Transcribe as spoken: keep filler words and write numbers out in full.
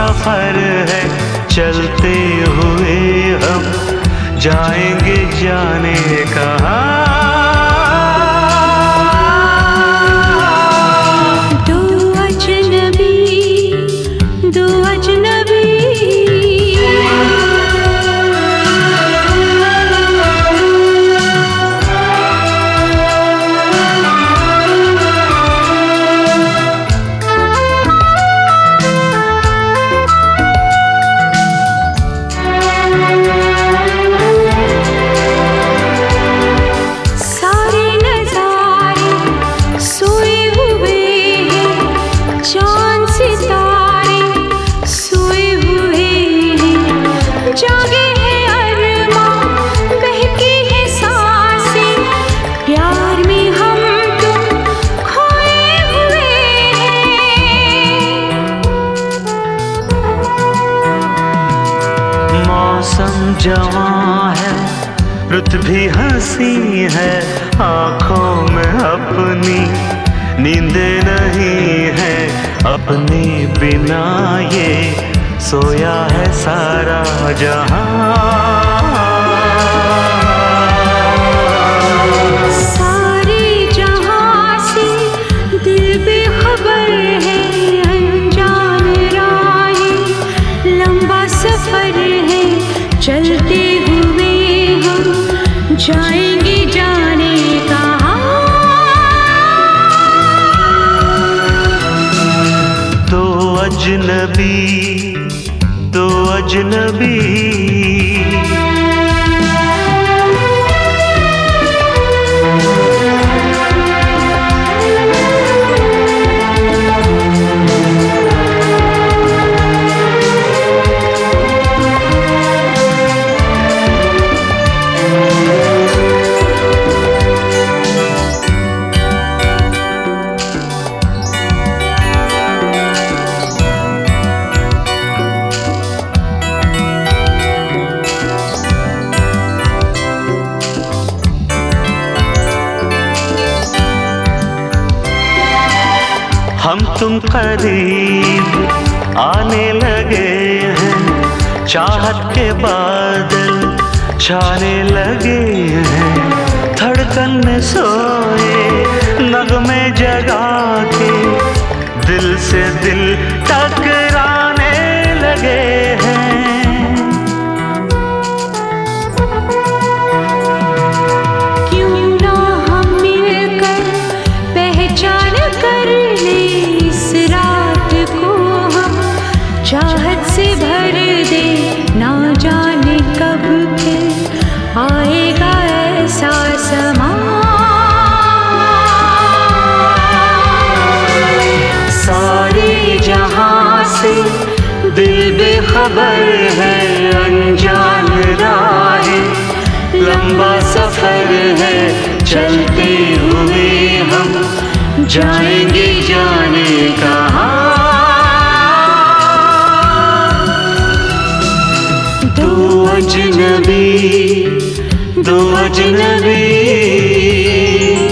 सफर है, चलते हुए हम जाएंगे जाने कहाँ। मौसम जवां है, रुत भी हंसी है, आंखों में अपनी नींद नहीं है, अपने बिना ये सोया है सारा जहां। सारे जहां से दिल बेखबर है, अनजान राहें, लंबा सफर है, चलते हुए हम जाएंगे जाने कहाँ। दो अजनबी, दो अजनबी, हम तुम करीब आने लगे हैं, चाहत के बादल छाने लगे हैं, धड़कन में सोए नगमे जगा के दिल से दिल टकराने लगे हैं। चाहत से भर दे, ना जाने कब फिर आएगा ऐसा समा। सारे जहां से दिल बेखबर है, अनजान राहें, लंबा सफर है, चलते हुए हम जाएंगे जाने कहाँ। दो अजनबी, दो अजनबी।